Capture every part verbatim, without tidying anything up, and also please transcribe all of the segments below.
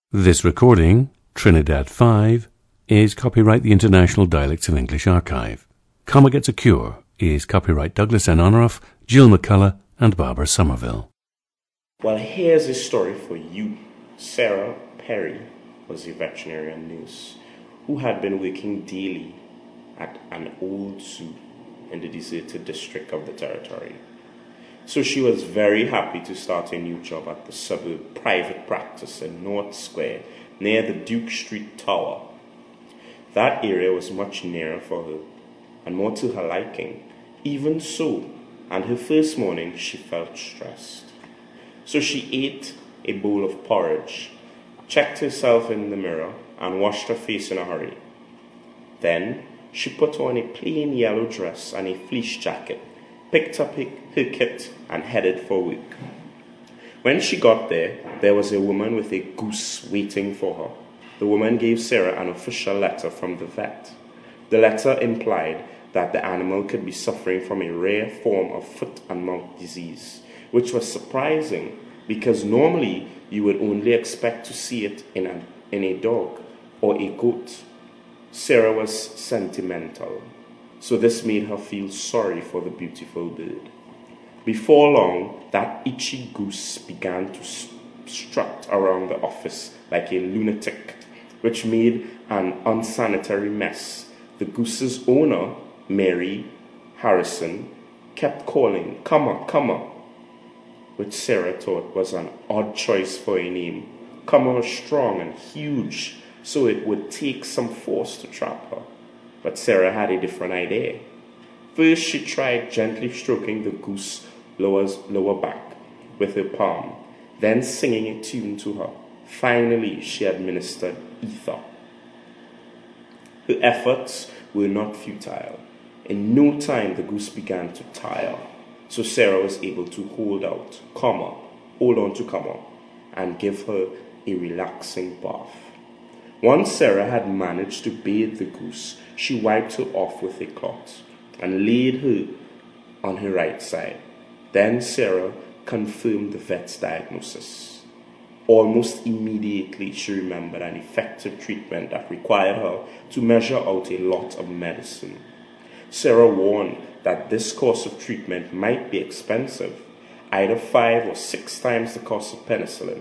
This recording, Trinidad five, is copyright the International Dialects of English Archive. Comma Gets a Cure is copyright Douglas N. Honoraff, Jill McCullough, and Barbara Somerville. Well, here's a story for you. Sarah Perry was a veterinarian nurse who had been working daily at an old zoo in the deserted district of the territory. So she was very happy to start a new job at the suburb private practice in North Square near the Duke Street Tower. That area was much nearer for her and more to her liking. Even so, on her first morning, she felt stressed. So she ate a bowl of porridge, checked herself in the mirror, and washed her face in a hurry. Then she put on a plain yellow dress and a fleece jacket, picked up her kit, and headed for work. When she got there, there was a woman with a goose waiting for her. The woman gave Sarah an official letter from the vet. The letter implied that the animal could be suffering from a rare form of foot and mouth disease, which was surprising because normally you would only expect to see it in a, in a dog or a goat. Sarah was sentimental, so this made her feel sorry for the beautiful bird. Before long, that itchy goose began to strut around the office like a lunatic, which made an unsanitary mess. The goose's owner, Mary Harrison, kept calling, "Come come on," which Sarah thought was an odd choice for a name. Come was strong and huge, so it would take some force to trap her. But Sarah had a different idea. First, she tried gently stroking the goose's lower, lower back with her palm, then singing a tune to her. Finally, she administered ether. Her efforts were not futile. In no time, the goose began to tire, so Sarah was able to hold out, comma, hold on to comma, and give her a relaxing bath. Once Sarah had managed to bathe the goose, she wiped her off with a cloth and laid her on her right side. Then Sarah confirmed the vet's diagnosis. Almost immediately, she remembered an effective treatment that required her to measure out a lot of medicine. Sarah warned that this course of treatment might be expensive, either five or six times the cost of penicillin.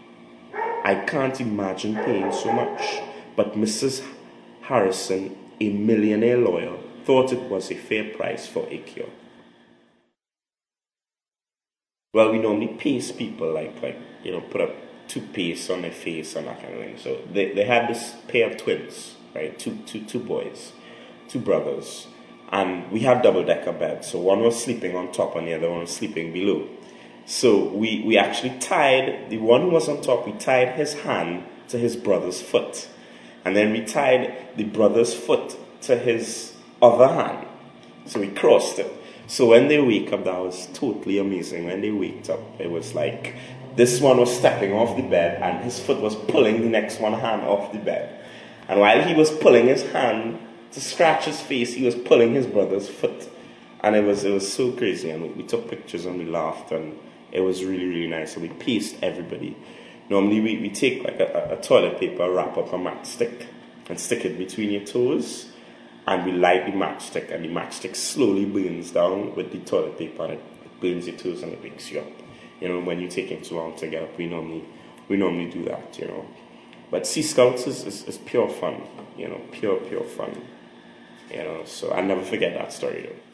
I can't imagine paying so much, but Missus Harrison, a millionaire lawyer, thought it was a fair price for a cure. Well, we normally paste people like, like you know, put a toothpaste on their face and that kind of thing. So they, they had this pair of twins, right? Two, two, two boys, two brothers. And we had double-decker beds. So one was sleeping on top and the other one was sleeping below. So we, we actually tied, the one who was on top, we tied his hand to his brother's foot. And then we tied the brother's foot to his other hand. So we crossed it. So when they wake up, that was totally amazing. When they waked up, it was like this one was stepping off the bed and his foot was pulling the next one hand off the bed. And while he was pulling his hand to scratch his face, he was pulling his brother's foot. And it was it was so crazy. And we, we took pictures and we laughed and it was really, really nice. And we paced everybody. Normally we, we take like a, a toilet paper, wrap up a matchstick and stick it between your toes. And we light the matchstick, and the matchstick slowly burns down with the toilet paper, and it burns your toes and it wakes you up. You know, when you're taking too long to get up, we normally we normally do that. You know, but Sea Scouts is, is, is pure fun. You know, pure pure fun. You know, so I'll never forget that story though.